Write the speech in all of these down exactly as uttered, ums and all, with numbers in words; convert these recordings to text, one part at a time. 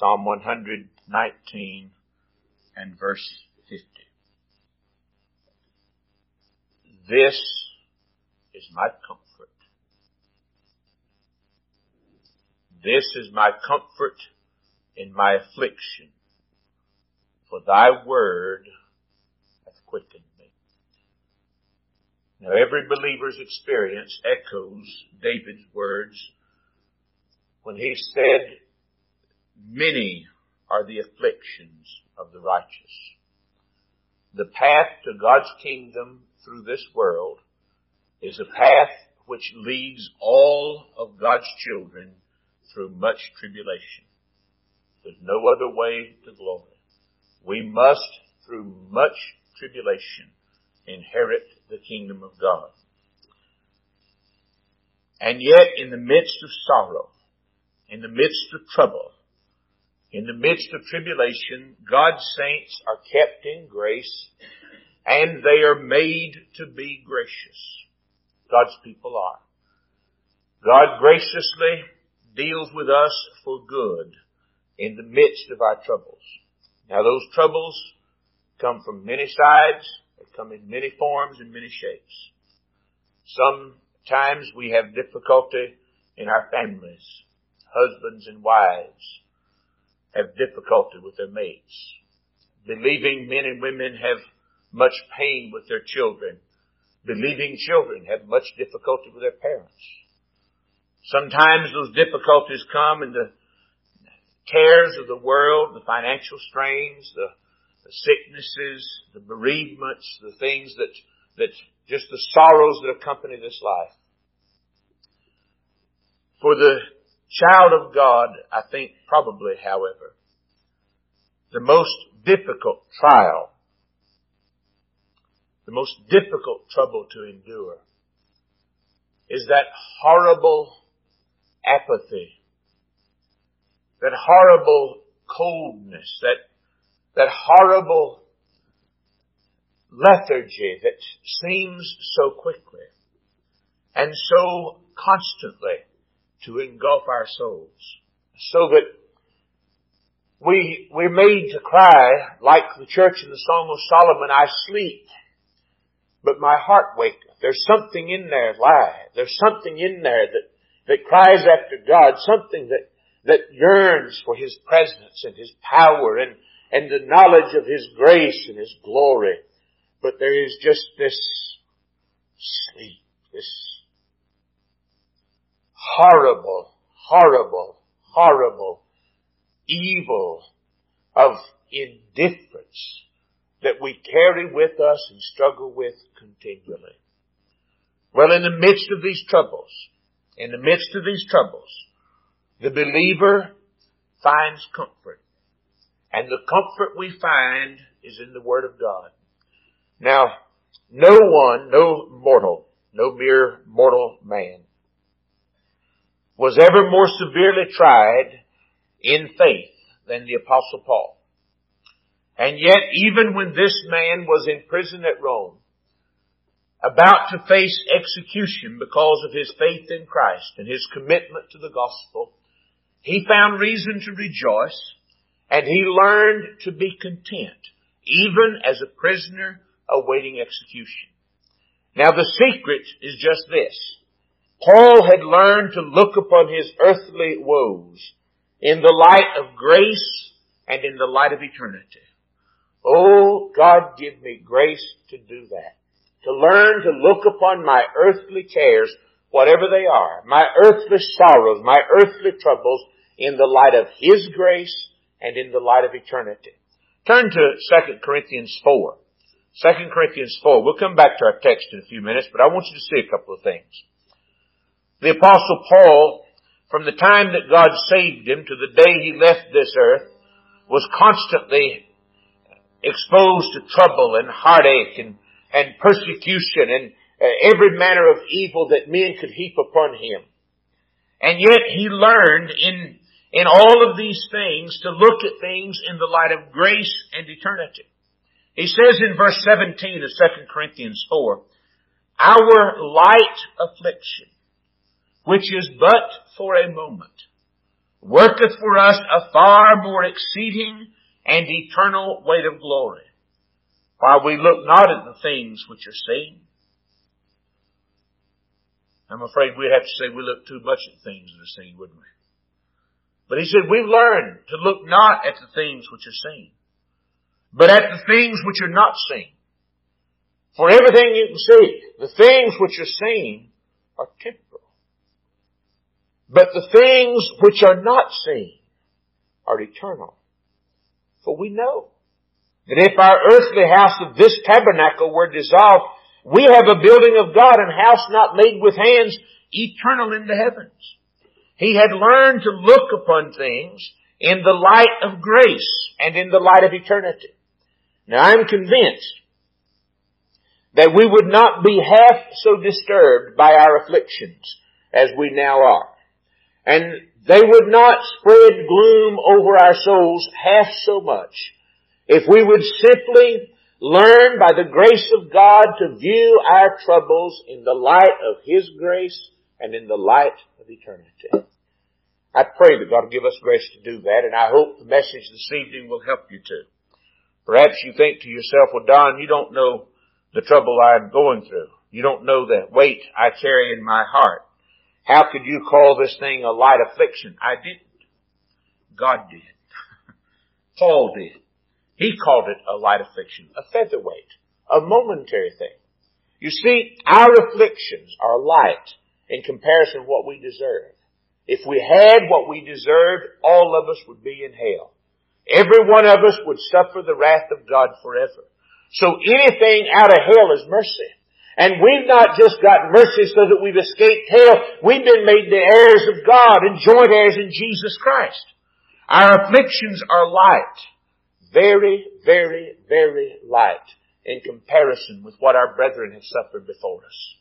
Psalm one nineteen and verse fifty. This is my comfort. This is my comfort in my affliction, for thy word hath quickened me. Now every believer's experience echoes David's words when he said, many are the afflictions of the righteous. The path to God's kingdom through this world is a path which leads all of God's children through much tribulation. There's no other way to glory. We must, through much tribulation, inherit the kingdom of God. And yet, in the midst of sorrow, in the midst of trouble, in the midst of tribulation, God's saints are kept in grace, and they are made to be gracious. God's people are. God graciously deals with us for good in the midst of our troubles. Now those troubles come from many sides. They come in many forms and many shapes. Sometimes we have difficulty in our families. Husbands and wives have difficulty with their mates. Believing men and women have much pain with their children. Believing children have much difficulty with their parents. Sometimes those difficulties come in the cares of the world, the financial strains, the, the sicknesses, the bereavements, the things that, that just the sorrows that accompany this life. For the child of God, I think probably, however, the most difficult trial, the most difficult trouble to endure is that horrible apathy, that horrible coldness, that, that horrible lethargy that seems so quickly and so constantly to engulf our souls. So that we, we're made to cry like the church in the Song of Solomon, I sleep, but my heart waketh. There's something in there live. There's something in there that, that cries after God, something that, that yearns for His presence and His power and, and the knowledge of His grace and His glory. But there is just this sleep, this horrible, horrible, horrible evil of indifference that we carry with us and struggle with continually. Well, in the midst of these troubles, in the midst of these troubles, the believer finds comfort. And the comfort we find is in the Word of God. Now, no one, no mortal, no mere mortal man was ever more severely tried in faith than the Apostle Paul. And yet, even when this man was in prison at Rome, about to face execution because of his faith in Christ and his commitment to the gospel, he found reason to rejoice, and he learned to be content, even as a prisoner awaiting execution. Now the secret is just this. Paul had learned to look upon his earthly woes in the light of grace and in the light of eternity. Oh, God, give me grace to do that. To learn to look upon my earthly cares, whatever they are, my earthly sorrows, my earthly troubles, in the light of His grace and in the light of eternity. Turn to Second Corinthians four. Second Corinthians four. We'll come back to our text in a few minutes, but I want you to see a couple of things. The Apostle Paul, from the time that God saved him to the day he left this earth, was constantly exposed to trouble and heartache and, and persecution and uh, every manner of evil that men could heap upon him. And yet he learned in, in all of these things to look at things in the light of grace and eternity. He says in verse seventeen of Second Corinthians four, our light affliction, which is but for a moment, worketh for us a far more exceeding and eternal weight of glory, while we look not at the things which are seen. I'm afraid we'd have to say we look too much at things that are seen, wouldn't we? But he said we've learned to look not at the things which are seen, but at the things which are not seen. For everything you can see, the things which are seen are temporal. But the things which are not seen are eternal. For we know that if our earthly house of this tabernacle were dissolved, we have a building of God, an house not made with hands, eternal in the heavens. He had learned to look upon things in the light of grace and in the light of eternity. Now I'm convinced that we would not be half so disturbed by our afflictions as we now are. And they would not spread gloom over our souls half so much if we would simply learn by the grace of God to view our troubles in the light of His grace and in the light of eternity. I pray that God will give us grace to do that, and I hope the message this evening will help you to. Perhaps you think to yourself, well, Don, you don't know the trouble I'm going through. You don't know the weight I carry in my heart. How could you call this thing a light affliction? I didn't. God did. Paul did. He called it a light affliction, a featherweight, a momentary thing. You see, our afflictions are light in comparison to what we deserve. If we had what we deserved, all of us would be in hell. Every one of us would suffer the wrath of God forever. So anything out of hell is mercy. And we've not just got mercy so that we've escaped hell. We've been made the heirs of God and joint heirs in Jesus Christ. Our afflictions are light. Very, very, very light in comparison with what our brethren have suffered before us.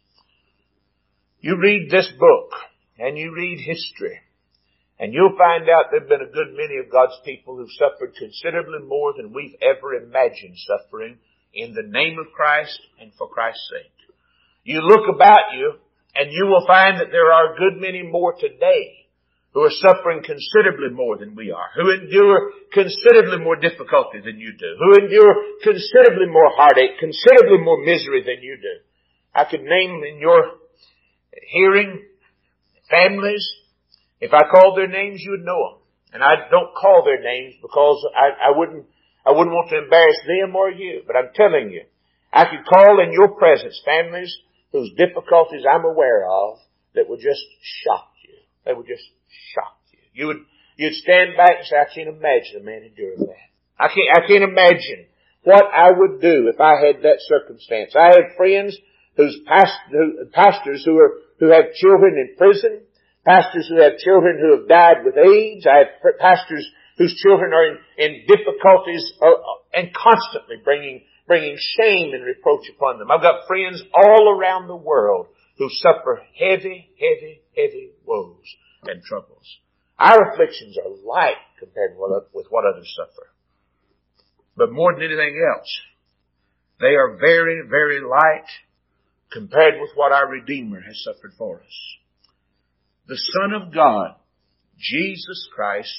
You read this book and you read history, and you'll find out there have been a good many of God's people who've suffered considerably more than we've ever imagined suffering in the name of Christ and for Christ's sake. You look about you and you will find that there are a good many more today who are suffering considerably more than we are, who endure considerably more difficulty than you do, who endure considerably more heartache, considerably more misery than you do. I could name in your hearing families. If I called their names, you would know them. And I don't call their names because I, I wouldn't, I wouldn't want to embarrass them or you. But I'm telling you, I could call in your presence families whose difficulties I'm aware of that would just shock you. They would just shock you. You would, you'd stand back and say, I can't imagine a man enduring that. I can't, I can't imagine what I would do if I had that circumstance. I have friends whose past, who, pastors who are, who have children in prison, pastors who have children who have died with AIDS. I have pastors whose children are in, in difficulties uh, and constantly bringing, bringing shame and reproach upon them. I've got friends all around the world who suffer heavy, heavy, heavy woes and troubles. Our afflictions are light compared with what others suffer. But more than anything else, they are very, very light compared with what our Redeemer has suffered for us. The Son of God, Jesus Christ,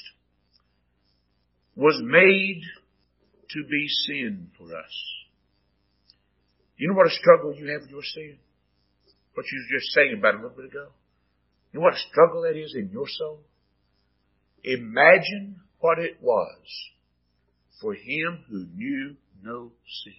was made to be sin for us. You know what a struggle you have with your sin? What you were just saying about a little bit ago? You know what a struggle that is in your soul? Imagine what it was for Him who knew no sin.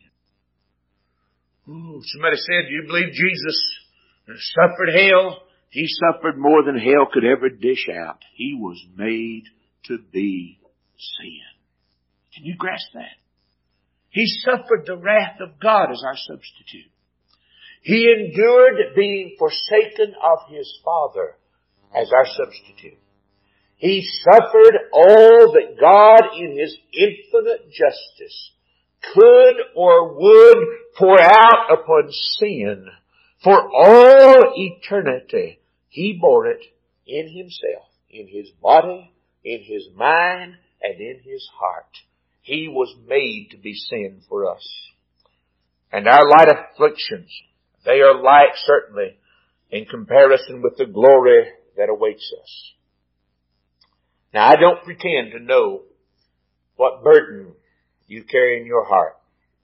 Ooh, somebody said, do you believe Jesus suffered hell? He suffered more than hell could ever dish out. He was made to be sin. Can you grasp that? He suffered the wrath of God as our substitute. He endured being forsaken of His Father as our substitute. He suffered all that God in His infinite justice could or would pour out upon sin. For all eternity, He bore it in Himself, in His body, in His mind, and in His heart. He was made to be sin for us. And our light afflictions, they are light certainly in comparison with the glory that awaits us. Now, I don't pretend to know what burden you carry in your heart.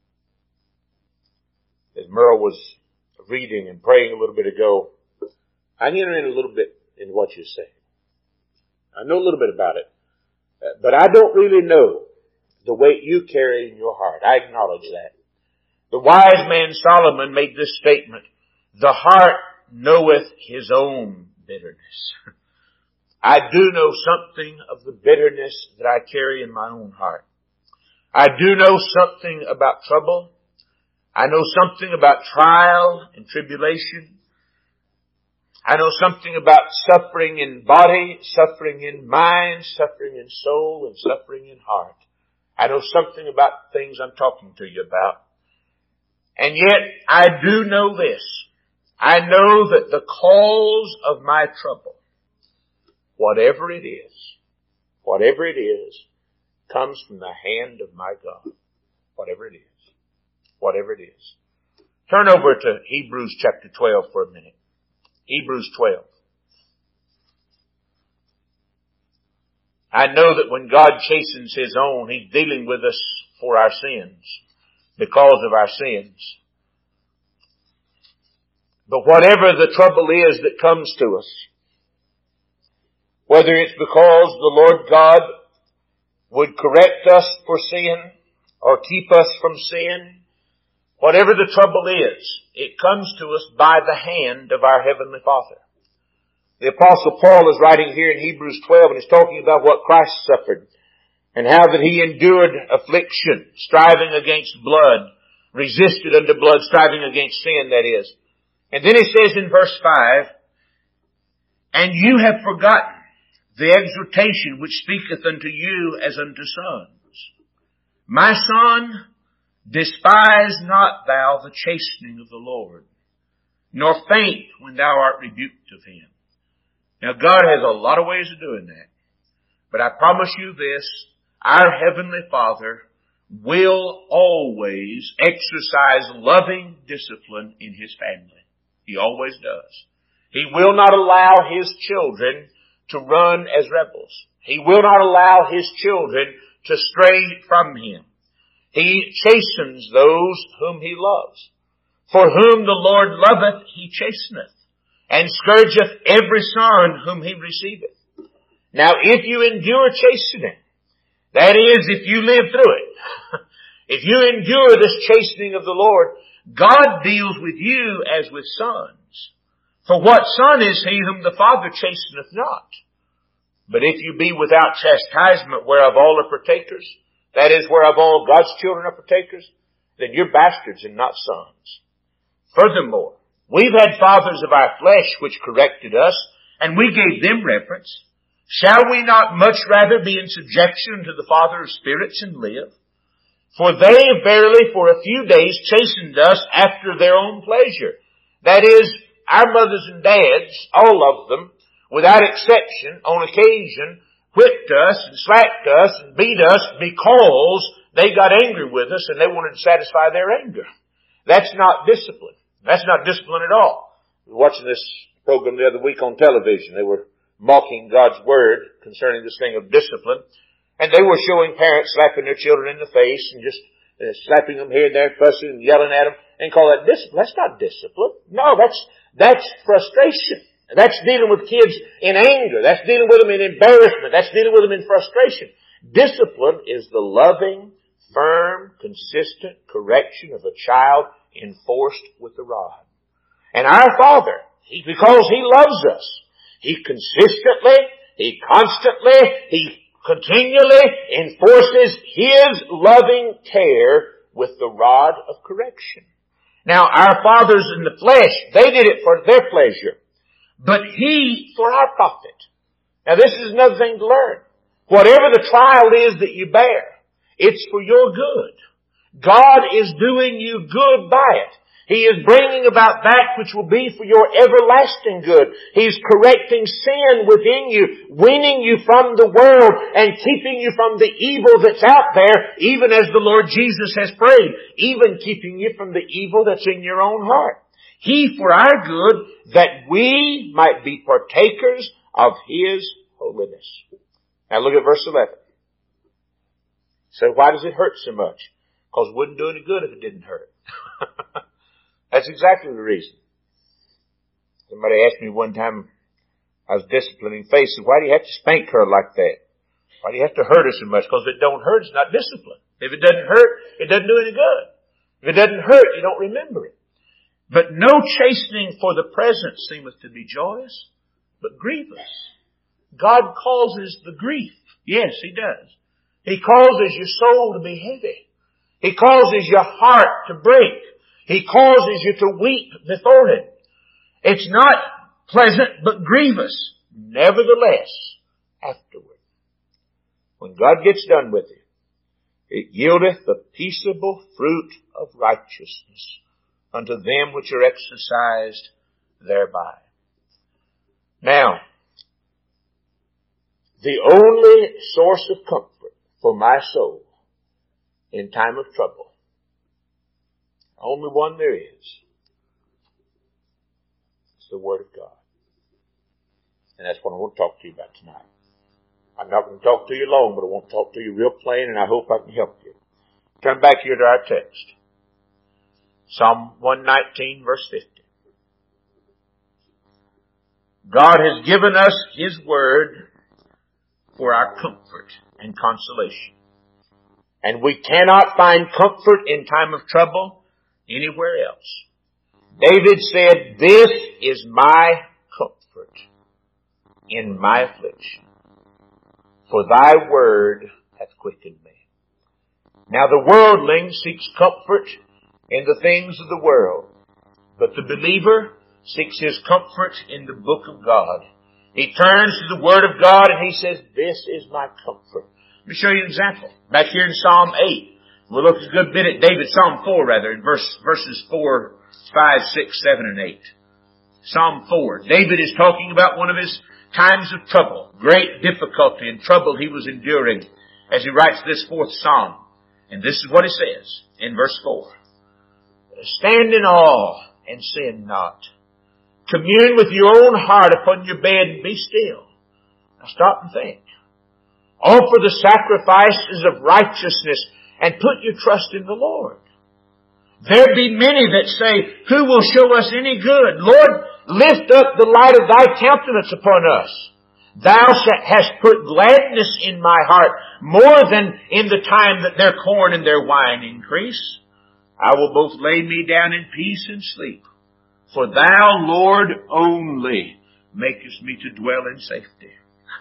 As Merle was reading and praying a little bit ago, I enter in a little bit into what you say. I know a little bit about it, but I don't really know the weight you carry in your heart. I acknowledge that. The wise man Solomon made this statement, "The heart knoweth his own bitterness." I do know something of the bitterness that I carry in my own heart. I do know something about trouble. I know something about trial and tribulation. I know something about suffering in body, suffering in mind, suffering in soul, and suffering in heart. I know something about things I'm talking to you about. And yet, I do know this. I know that the cause of my trouble, whatever it is, whatever it is, comes from the hand of my God. Whatever it is. Whatever it is. Turn over to Hebrews chapter twelve for a minute. Hebrews twelve. I know that when God chastens His own, He's dealing with us for our sins, because of our sins. But whatever the trouble is that comes to us, whether it's because the Lord God would correct us for sin or keep us from sin, whatever the trouble is, it comes to us by the hand of our Heavenly Father. The Apostle Paul is writing here in Hebrews twelve, and he's talking about what Christ suffered and how that He endured affliction, striving against blood, resisted unto blood, striving against sin, that is. And then he says in verse five, "And you have forgotten the exhortation which speaketh unto you as unto sons. My son, despise not thou the chastening of the Lord, nor faint when thou art rebuked of Him." Now God has a lot of ways of doing that. But I promise you this, our Heavenly Father will always exercise loving discipline in His family. He always does. He will not allow His children to run as rebels. He will not allow His children to stray from Him. He chastens those whom He loves. For whom the Lord loveth, He chasteneth, and scourgeth every son whom He receiveth. Now, if you endure chastening, that is, if you live through it, if you endure this chastening of the Lord, God deals with you as with sons. For what son is he whom the Father chasteneth not? But if you be without chastisement, whereof all are partakers, that is, whereof all God's children are partakers, then you're bastards and not sons. Furthermore, we've had fathers of our flesh which corrected us, and we gave them reverence. Shall we not much rather be in subjection to the Father of spirits and live? For they verily for a few days chastened us after their own pleasure. That is, our mothers and dads, all of them, without exception, on occasion, whipped us and slapped us and beat us because they got angry with us and they wanted to satisfy their anger. That's not discipline. That's not discipline at all. I was watching this program the other week on television. They were mocking God's Word concerning this thing of discipline. And they were showing parents slapping their children in the face and just uh, slapping them here and there, fussing and yelling at them, and call that discipline. That's not discipline. No, that's, that's frustration. That's dealing with kids in anger. That's dealing with them in embarrassment. That's dealing with them in frustration. Discipline is the loving, firm, consistent correction of a child enforced with the rod. And our Father, he, because He loves us, He consistently, He constantly, He continually enforces His loving care with the rod of correction. Now, our fathers in the flesh, they did it for their pleasure, but He for our profit. Now, this is another thing to learn. Whatever the trial is that you bear, it's for your good. God is doing you good by it. He is bringing about that which will be for your everlasting good. He's correcting sin within you, weaning you from the world, and keeping you from the evil that's out there, even as the Lord Jesus has prayed, even keeping you from the evil that's in your own heart. He for our good, that we might be partakers of His holiness. Now look at verse eleven. So why does it hurt so much? Because it wouldn't do any good if it didn't hurt. That's exactly the reason. Somebody asked me one time, I was disciplining Faith, said, why do you have to spank her like that? Why do you have to hurt her so much? Because if it don't hurt, it's not discipline. If it doesn't hurt, it doesn't do any good. If it doesn't hurt, you don't remember it. But no chastening for the present seemeth to be joyous, but grievous. God causes the grief. Yes, He does. He causes your soul to be heavy. He causes your heart to break. He causes you to weep before Him. It's not pleasant, but grievous. Nevertheless, afterward, when God gets done with it, it yieldeth the peaceable fruit of righteousness unto them which are exercised thereby. Now, the only source of comfort for my soul in time of trouble, only one there is, is the Word of God. And that's what I want to talk to you about tonight. I'm not going to talk to you long, but I want to talk to you real plain, and I hope I can help you. Turn back here to our text. Psalm one nineteen, verse fifty. God has given us His Word for our comfort and consolation. And we cannot find comfort in time of trouble anywhere else. David said, this is my comfort in my affliction, for thy word hath quickened me. Now the worldling seeks comfort in the things of the world, but the believer seeks his comfort in the book of God. He turns to the Word of God and he says, this is my comfort. Let me show you an example. Back here in Psalm eight, we'll look a good bit at David, Psalm four rather, in verse, verses four, five, six, seven, and eight. Psalm four. David is talking about one of his times of trouble, great difficulty and trouble he was enduring as he writes this fourth Psalm. And this is what he says in verse four. Stand in awe and sin not. Commune with your own heart upon your bed and be still. Now stop and think. Offer the sacrifices of righteousness and put your trust in the Lord. There be many that say, who will show us any good? Lord, lift up the light of thy countenance upon us. Thou hast put gladness in my heart more than in the time that their corn and their wine increase. I will both lay me down in peace and sleep. For thou, Lord, only makest me to dwell in safety.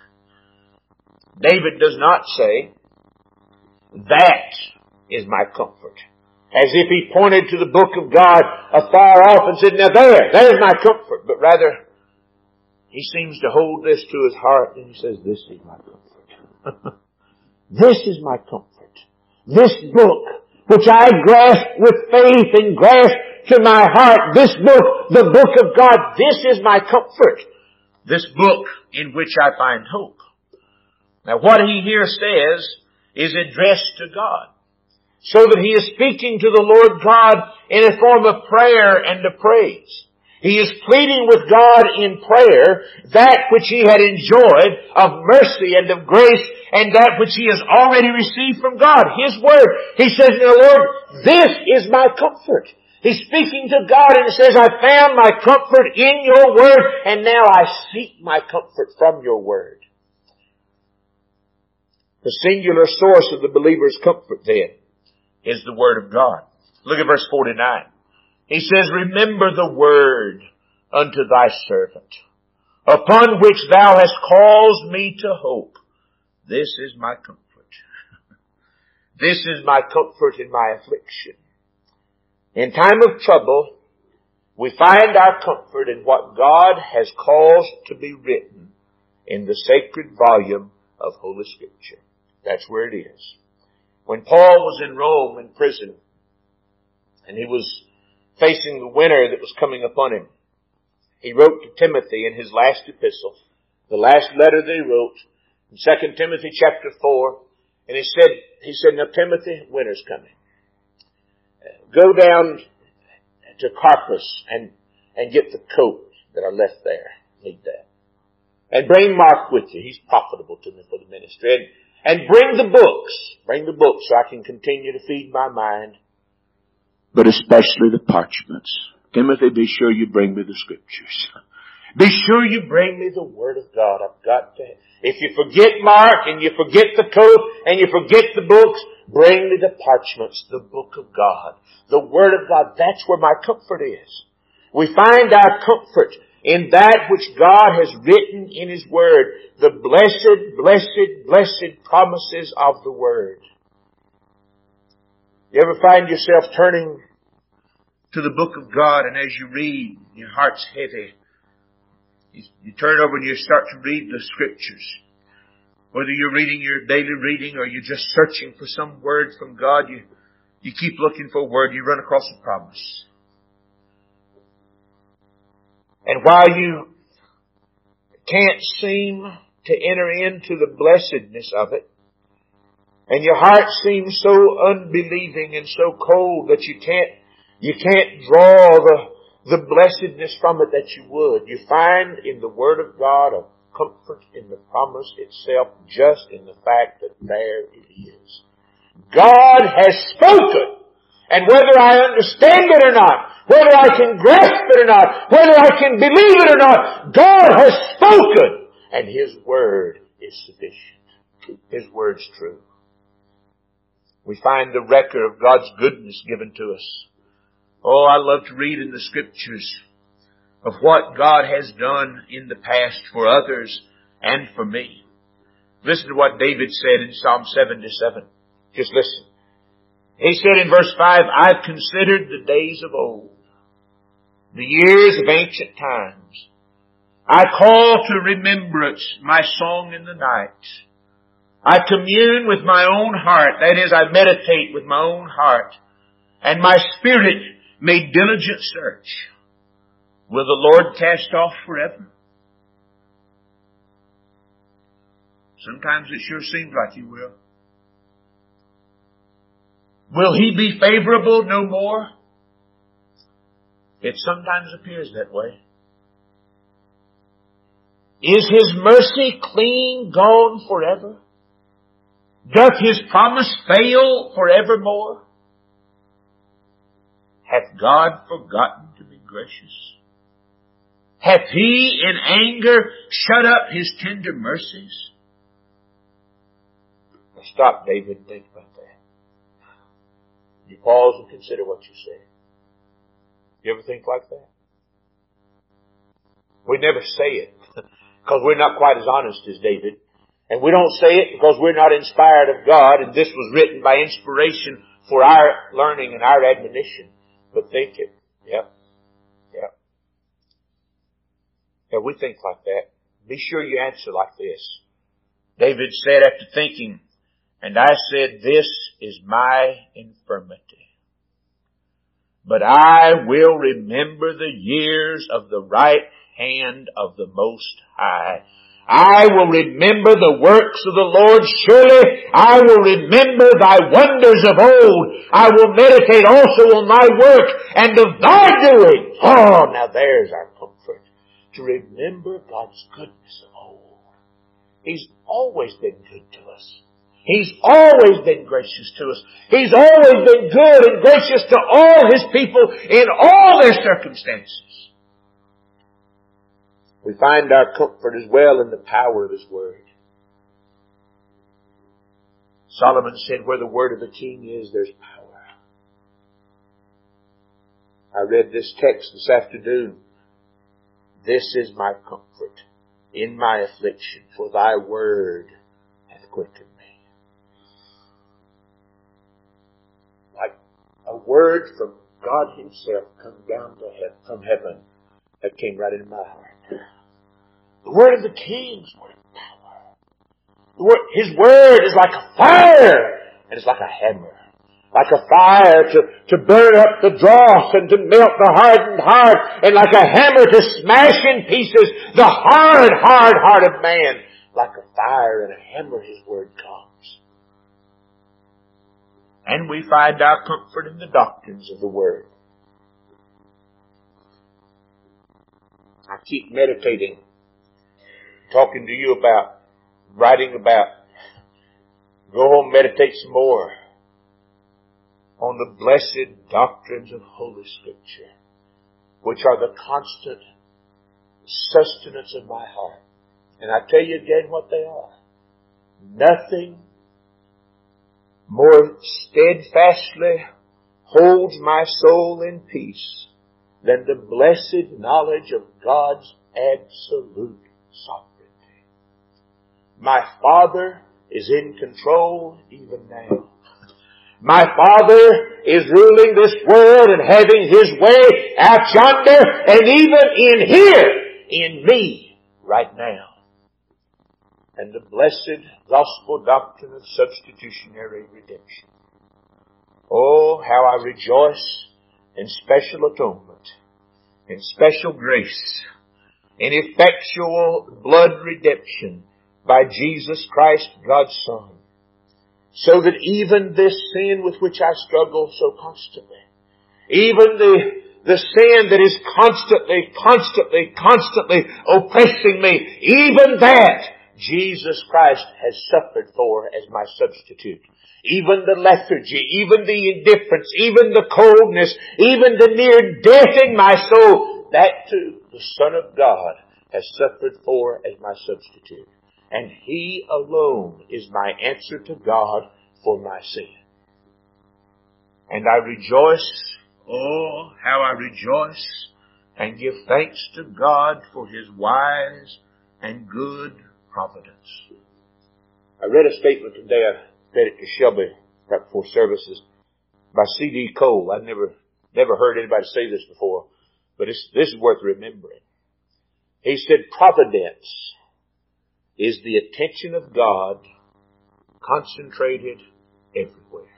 David does not say, that is my comfort, as if he pointed to the book of God afar off and said, now there, there's my comfort. But rather, he seems to hold this to his heart and he says, this is my comfort. This is my comfort. This book, which I grasp with faith and grasp to my heart, this book, the book of God, this is my comfort. This book in which I find hope. Now what he here says is addressed to God, so that he is speaking to the Lord God in a form of prayer and of praise. He is pleading with God in prayer that which he had enjoyed of mercy and of grace, and that which he has already received from God, His Word. He says, now Lord, this is my comfort. He's speaking to God and he says, I found my comfort in your Word, and now I seek my comfort from your Word. The singular source of the believer's comfort then is the Word of God. Look at verse forty-nine. He says, remember the word unto thy servant, upon which thou hast caused me to hope. This is my comfort. This is my comfort in my affliction. In time of trouble, we find our comfort in what God has caused to be written in the sacred volume of Holy Scripture. That's where it is. When Paul was in Rome in prison, and he was facing the winter that was coming upon him, he wrote to Timothy in his last epistle, the last letter that he wrote, in Second Timothy chapter four, and he said, he said, now Timothy, winter's coming. Go down to Carpus and, and get the coat that I left there. Need that. And bring Mark with you. He's profitable to me for the ministry. And, and bring the books. Bring the books so I can continue to feed my mind. But especially the parchments. Timothy, be sure you bring me the Scriptures. Be sure you bring me the Word of God. I've got to. If you forget Mark and you forget the coat and you forget the books, bring me the parchments, the book of God, the Word of God. That's where my comfort is. We find our comfort in that which God has written in His Word. The blessed, blessed, blessed promises of the Word. You ever find yourself turning to the book of God, and as you read, your heart's heavy. You, you turn over and you start to read the Scriptures. Whether you're reading your daily reading or you're just searching for some word from God, you, you keep looking for a word, you run across a promise. And while you can't seem to enter into the blessedness of it, and your heart seems so unbelieving and so cold that you can't You can't draw the, the blessedness from it that you would. You find in the Word of God a comfort in the promise itself, just in the fact that there it is. God has spoken. And whether I understand it or not, whether I can grasp it or not, whether I can believe it or not, God has spoken. And His Word is sufficient. His Word's true. We find the record of God's goodness given to us. Oh, I love to read in the Scriptures of what God has done in the past for others and for me. Listen to what David said in Psalm seventy-seven. Just listen. He said in verse five, I've considered the days of old, the years of ancient times. I call to remembrance my song in the night. I commune with my own heart. That is, I meditate with my own heart. And my spirit made diligent search. Will the Lord cast off forever? Sometimes it sure seems like He will. Will He be favorable no more? It sometimes appears that way. Is His mercy clean gone forever? Doth His promise fail forevermore? Hath God forgotten to be gracious? Hath He in anger shut up His tender mercies? Now stop, David, and think about that. You pause and consider what you say. You ever think like that? We never say it because we're not quite as honest as David. And we don't say it because we're not inspired of God, and this was written by inspiration for our learning and our admonition. But think it. Yep. Yep. Yeah, we think like that. Be sure you answer like this. David said after thinking, and I said, this is my infirmity. But I will remember the years of the right hand of the Most High. I will remember the works of the Lord. Surely I will remember thy wonders of old. I will meditate also on thy work and of thy doing. Oh, now there's our comfort. To remember God's goodness of old. He's always been good to us. He's always been gracious to us. He's always been good and gracious to all His people in all their circumstances. We find our comfort as well in the power of His Word. Solomon said, where the word of the king is, there's power. I read this text this afternoon. This is my comfort in my affliction, for thy word hath quickened me. Like a word from God Himself come down to heaven, from heaven, that came right into my heart. The word of the king's word of power. The word, His word is like a fire, and it's like a hammer. Like a fire to, to burn up the dross and to melt the hardened heart, and like a hammer to smash in pieces the hard, hard heart of man. Like a fire and a hammer, His word comes. And we find our comfort in the doctrines of the word. I keep meditating talking to you about, writing about. Go home, meditate some more on the blessed doctrines of Holy Scripture, which are the constant sustenance of my heart. And I tell you again what they are. Nothing more steadfastly holds my soul in peace than the blessed knowledge of God's absolute sovereignty. My Father is in control even now. My Father is ruling this world and having His way out yonder and even in here, in me, right now. And the blessed gospel doctrine of substitutionary redemption. Oh, how I rejoice in special atonement, in special grace, in effectual blood redemption by Jesus Christ, God's Son. So that even this sin with which I struggle so constantly, even the, the sin that is constantly, constantly, constantly oppressing me, even that Jesus Christ has suffered for as my substitute. Even the lethargy, even the indifference, even the coldness, even the near death in my soul, that too the Son of God has suffered for as my substitute. And He alone is my answer to God for my sin. And I rejoice, oh, how I rejoice and give thanks to God for His wise and good providence. I read a statement today, I read it to Shelby right before services, by C D Cole. I've never, never heard anybody say this before, but it's, this is worth remembering. He said, providence is the attention of God concentrated everywhere.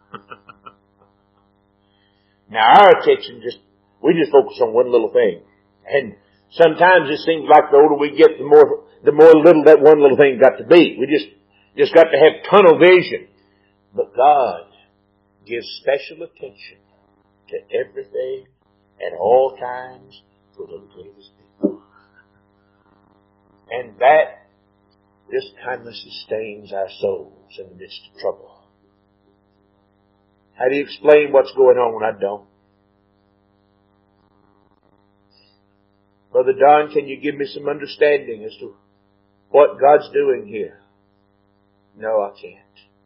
Now our attention just, we just focus on one little thing. And sometimes it seems like the older we get, the more, the more little that one little thing got to be. We just, just got to have tunnel vision. But God gives special attention to everything at all times for the good of His people. And that this kindness sustains our souls in the midst of trouble. How do you explain what's going on when I don't? Brother Don, can you give me some understanding as to what God's doing here? No, I can't.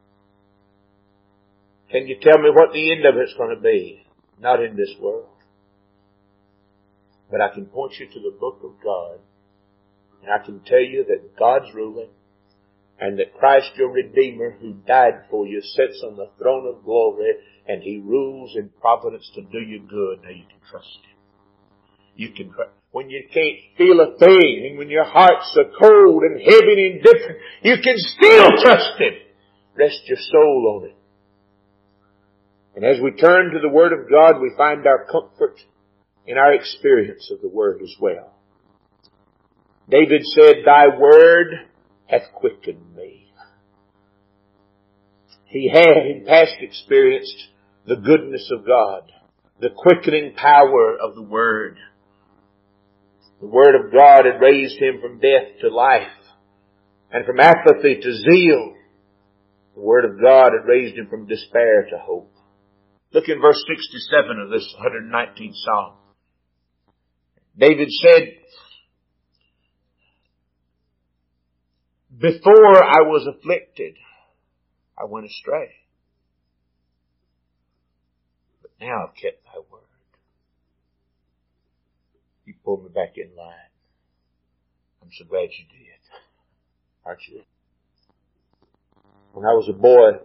Can you tell me what the end of it's going to be? Not in this world. But I can point you to the book of God. And I can tell you that God's ruling, and that Christ your Redeemer who died for you sits on the throne of glory, and He rules in providence to do you good. Now you can trust Him. You can trust. When you can't feel a thing, and when your heart's so cold and heavy and indifferent, you can still trust Him. Rest your soul on it. And as we turn to the Word of God, we find our comfort in our experience of the Word as well. David said, Thy Word hath quickened me. He had in past experienced the goodness of God, the quickening power of the Word. The Word of God had raised him from death to life, and from apathy to zeal. The Word of God had raised him from despair to hope. Look in verse sixty-seven of this one hundred nineteenth Psalm. David said, Before I was afflicted, I went astray. But now I've kept Thy word. You pulled me back in line. I'm so glad you did. Aren't you? When I was a boy,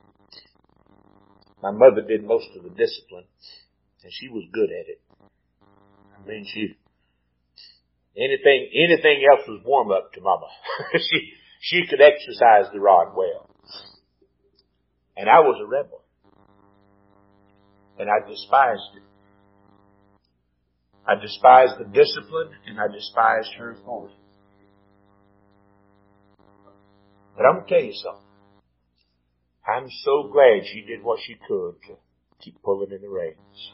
my mother did most of the discipline, and she was good at it. I mean, she, anything, anything else was warm up to Mama. she, she could exercise the rod well. And I was a rebel. And I despised it. I despised the discipline, and I despised her for it. But I'm going to tell you something. I'm so glad she did what she could to keep pulling in the reins.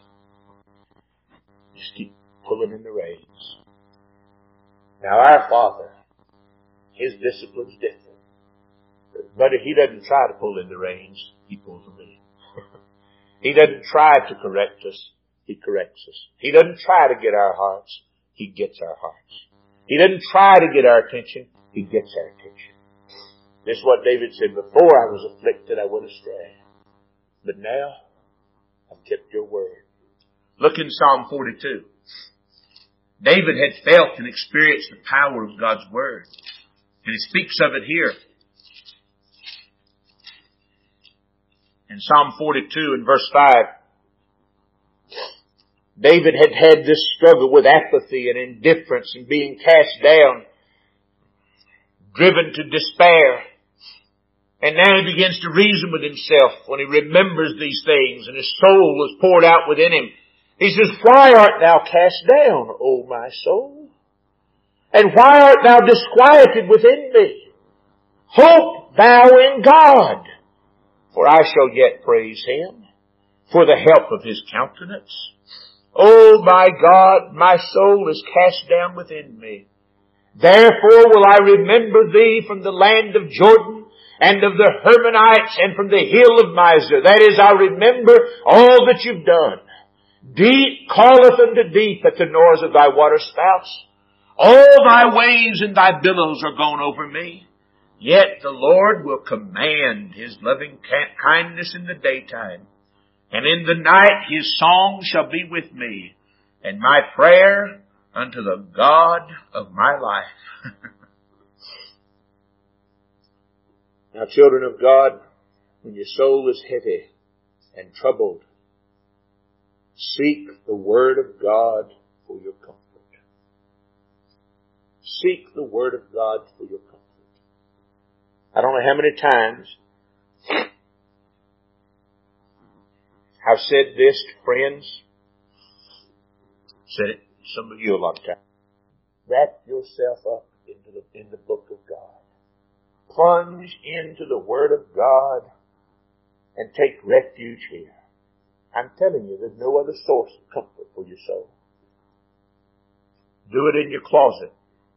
Just keep pulling in the reins. Now our Father His discipline's different. But He doesn't try to pull in the reins. He pulls them in. He doesn't try to correct us. He corrects us. He doesn't try to get our hearts. He gets our hearts. He doesn't try to get our attention. He gets our attention. This is what David said, before I was afflicted, I went astray. But now, I've kept your word. Look in Psalm forty-two. David had felt and experienced the power of God's word. And he speaks of it here. In Psalm forty-two and verse five, David had had this struggle with apathy and indifference and being cast down, driven to despair. And now he begins to reason with himself when he remembers these things and his soul was poured out within him. He says, why art thou cast down, O my soul? And why art thou disquieted within me? Hope thou in God, for I shall yet praise Him for the help of His countenance. O my God, my soul is cast down within me. Therefore will I remember Thee from the land of Jordan and of the Hermonites and from the hill of Mizar. That is, I remember all that you've done. Deep calleth unto deep at the noise of thy waterspouts. All thy waves and thy billows are gone over me. Yet the Lord will command His loving kindness in the daytime. And in the night His song shall be with me, and my prayer unto the God of my life. Now, children of God, when your soul is heavy and troubled, seek the Word of God for your comfort. Seek the Word of God for your comfort. I don't know how many times I've said this to friends. Said it to some of you a lot of times. Wrap yourself up into the, in the book of God. Plunge into the Word of God and take refuge here. I'm telling you, there's no other source of comfort for your soul. Do it in your closet.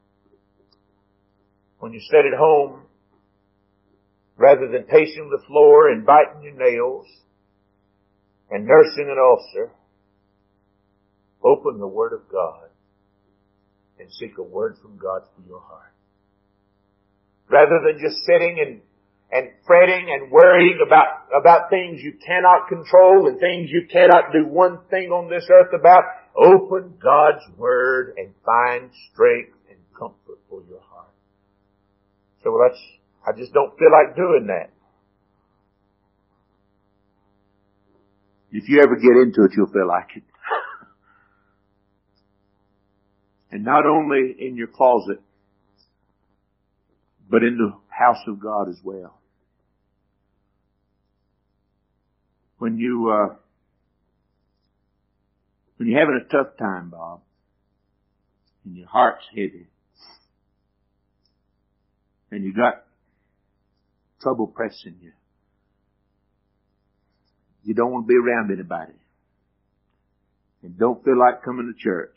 When you sit at home, rather than pacing the floor and biting your nails and nursing an ulcer, open the Word of God and seek a word from God for your heart. Rather than just sitting and, and fretting and worrying about, about things you cannot control and things you cannot do one thing on this earth about, open God's Word and find strength and comfort for your heart. So well, that's, I just don't feel like doing that. If you ever get into it, you'll feel like it. And not only in your closet, but in the house of God as well. When you, uh, when you're having a tough time, Bob, and your heart's heavy, and you got trouble pressing you, you don't want to be around anybody, and don't feel like coming to church.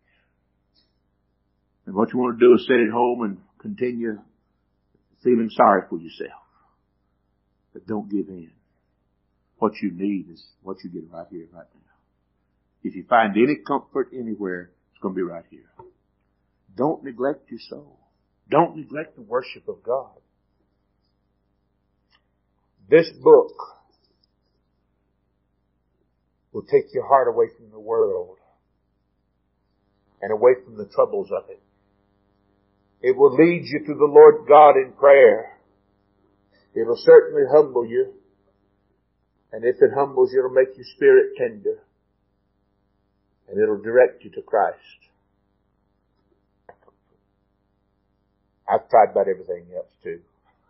And what you want to do is sit at home and continue feeling sorry for yourself. But don't give in. What you need is what you get right here, right now. If you find any comfort anywhere, it's going to be right here. Don't neglect your soul. Don't neglect the worship of God. This book will take your heart away from the world and away from the troubles of it. It will lead you to the Lord God in prayer. It'll certainly humble you. And if it humbles you, it'll make your spirit tender. And it'll direct you to Christ. I've tried about everything else too.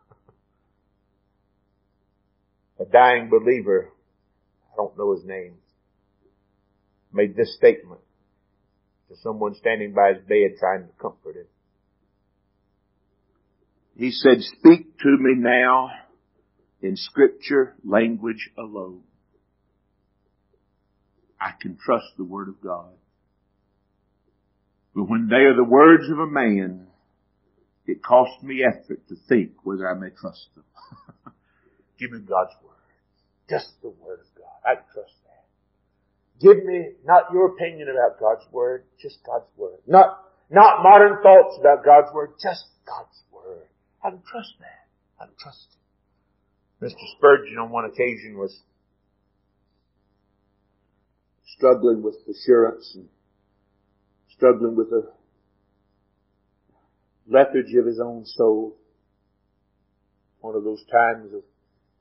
A dying believer, I don't know his name, made this statement to someone standing by his bed trying to comfort him. He said, "Speak to me now in Scripture language alone. I can trust the Word of God. But when they are the words of a man, it costs me effort to think whether I may trust them. Give me God's Word. Just the Word of God. I can trust that. Give me not your opinion about God's Word, just God's Word. Not, not modern thoughts about God's Word, just God's Word. I can trust that. I can trust it. Mister Spurgeon on one occasion was struggling with assurance and struggling with the lethargy of his own soul. One of those times of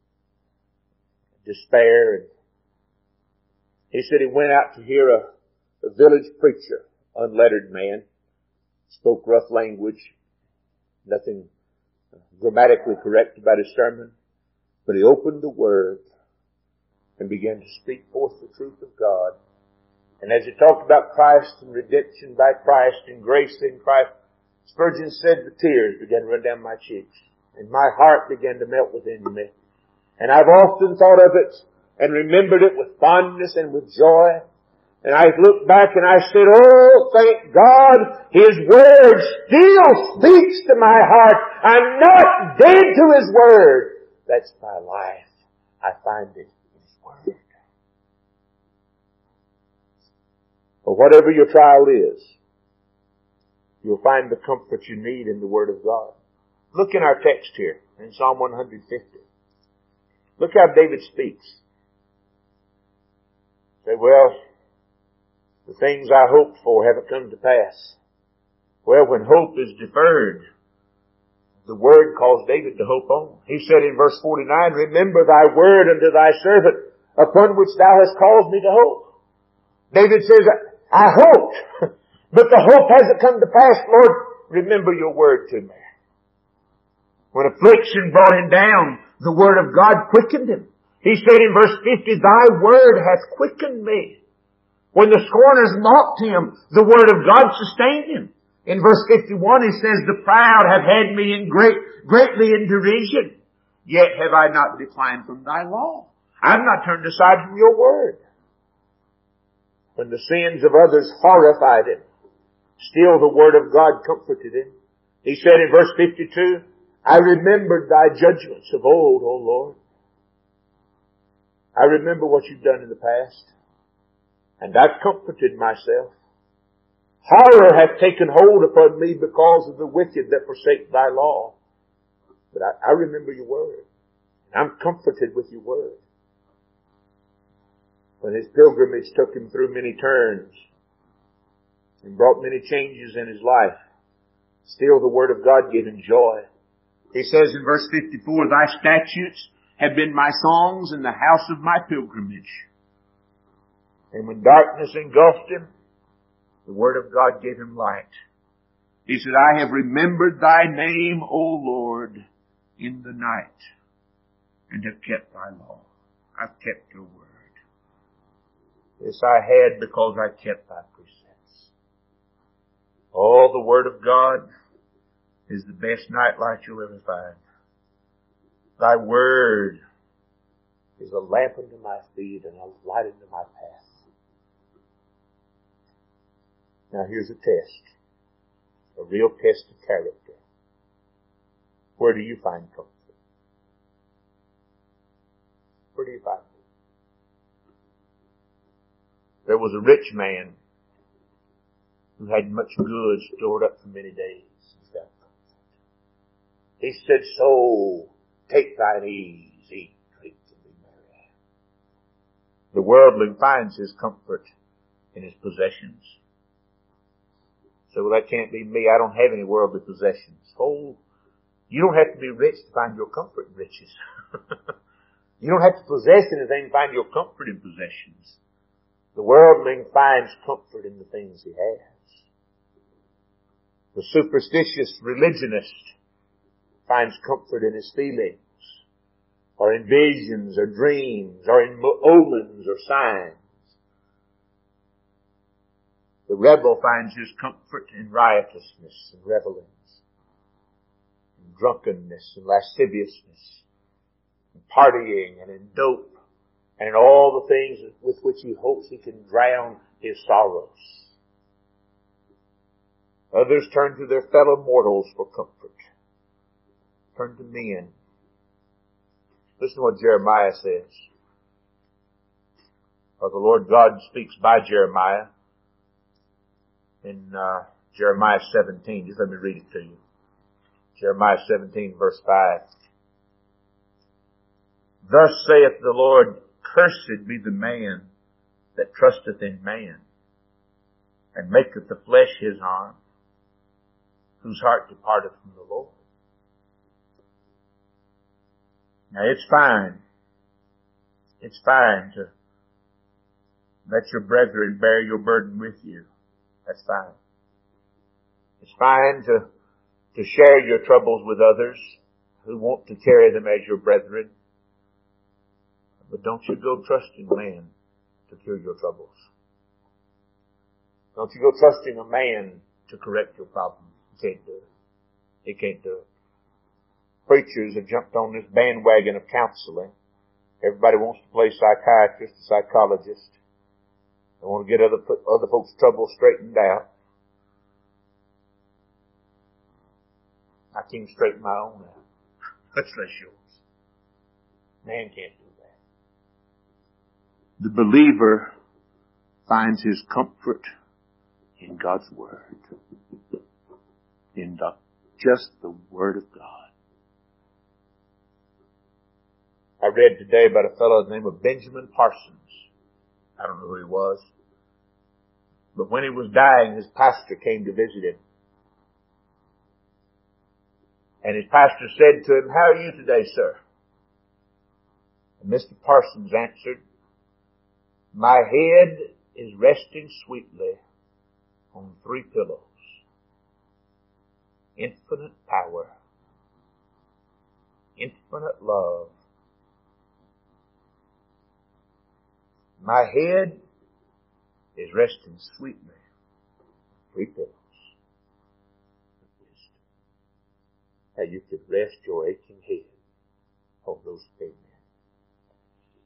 despair. And he said he went out to hear a, a village preacher, unlettered man, spoke rough language, nothing grammatically correct about his sermon, but he opened the Word and began to speak forth the truth of God. And as he talked about Christ and redemption by Christ and grace in Christ, Spurgeon said the tears began to run down my cheeks and my heart began to melt within me. And I've often thought of it and remembered it with fondness and with joy. And I looked back and I said, oh, thank God, His Word still speaks to my heart. I'm not dead to His Word. That's my life. I find it in His Word. But whatever your trial is, you'll find the comfort you need in the Word of God. Look in our text here in Psalm one fifty. Look how David speaks. Say, well, the things I hoped for haven't come to pass. Well, when hope is deferred, the Word calls David to hope on. He said in verse forty-nine, remember thy word unto thy servant, upon which thou hast caused me to hope. David says, I hoped, but the hope hasn't come to pass. Lord, remember your word to me. When affliction brought him down, the Word of God quickened him. He said in verse fifty, thy word hath quickened me. When the scorners mocked him, the Word of God sustained him. In verse fifty-one he says, the proud have had me in great, greatly in derision. Yet have I not declined from thy law. I have not turned aside from your word. When the sins of others horrified him, still the Word of God comforted him. He said in verse fifty-two, I remembered thy judgments of old, O Lord. I remember what you've done in the past, and I've comforted myself. Horror hath taken hold upon me because of the wicked that forsake thy law. But I, I remember your word. I'm comforted with your word. When his pilgrimage took him through many turns and brought many changes in his life, still the Word of God gave him joy. He says in verse fifty-four, thy statutes have been my songs in the house of my pilgrimage. And when darkness engulfed him, the Word of God gave him light. He said, I have remembered thy name, O Lord, in the night, and have kept thy law. I've kept your word. This I had because I kept thy precepts. All the Word of God is the best nightlight you'll ever find. Thy word is a lamp unto my feet and a light unto my path. Now here's a test. A real test of character. Where do you find comfort? Where do you find it? There was a rich man who had much goods stored up for many days. He said, soul, take thine ease, eat, drink, and be merry. The worldling finds his comfort in his possessions. So, well, that can't be me. I don't have any worldly possessions. Oh, you don't have to be rich to find your comfort in riches. You don't have to possess anything to find your comfort in possessions. The worldling finds comfort in the things he has. The superstitious religionist finds comfort in his feelings, or in visions, or dreams, or in omens, or signs. The rebel finds his comfort in riotousness and revelings, in drunkenness and lasciviousness, in partying and in dope, and in all the things with which he hopes he can drown his sorrows. Others turn to their fellow mortals for comfort. Turn to men. Listen to what Jeremiah says. Or the Lord God speaks by Jeremiah in uh, Jeremiah seventeen. Just let me read it to you. Jeremiah seventeen, verse five. Thus saith the Lord, cursed be the man that trusteth in man, and maketh the flesh his arm, whose heart departeth from the Lord. Now it's fine. It's fine to let your brethren bear your burden with you. That's fine. It's fine to, to share your troubles with others who want to carry them as your brethren. But don't you go trusting man to cure your troubles. Don't you go trusting a man to correct your problem. He can't do it. He can't do it. Preachers have jumped on this bandwagon of counseling. Everybody wants to play psychiatrist or psychologist. They want to get other other folks' trouble straightened out. I can straighten my own out. Much less yours. Man can't do that. The believer finds his comfort in God's Word. In the, just the Word of God. I read today about a fellow named of Benjamin Parsons. I don't know who he was. But when he was dying, his pastor came to visit him. And his pastor said to him, how are you today, sir? And Mister Parsons answered, my head is resting sweetly on three pillows. Infinite power. Infinite love. My head is resting sweetly on three pillows. How you could rest your aching head on those amen.